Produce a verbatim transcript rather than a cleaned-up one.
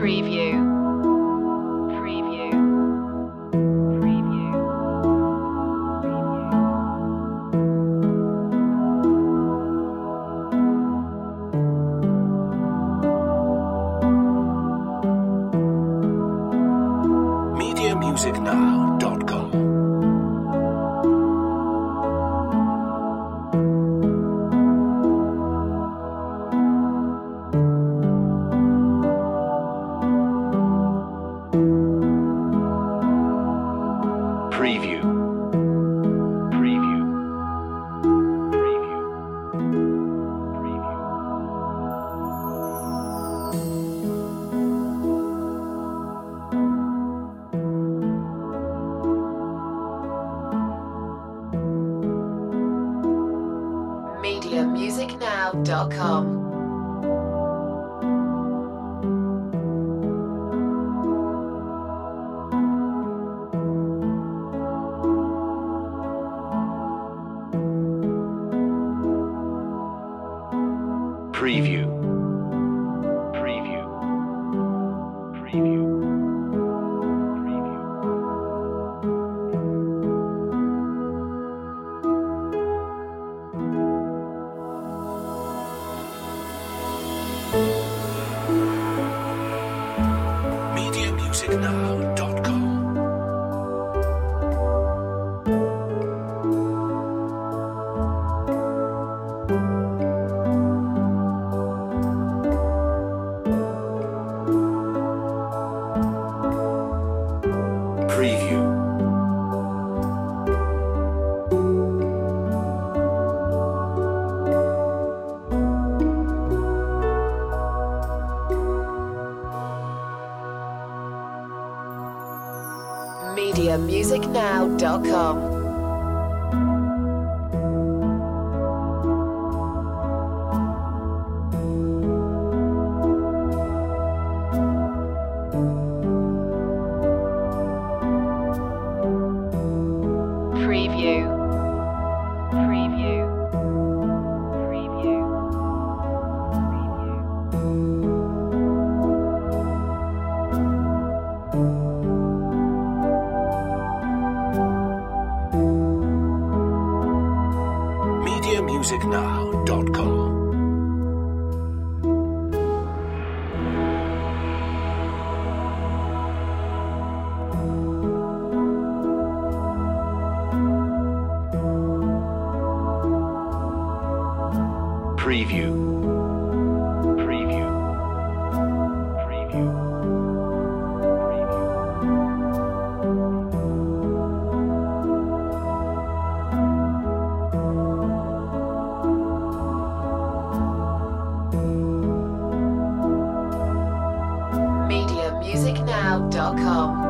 Preview. Preview. Preview. media music now dot com Preview. Preview. Preview. Preview. media music now dot com. Preview. Preview. Preview. Preview. media music now dot com Preview. media music now dot com. Preview. Preview. Preview. Preview. media music now dot com Preview. Preview. Preview. media music now dot com.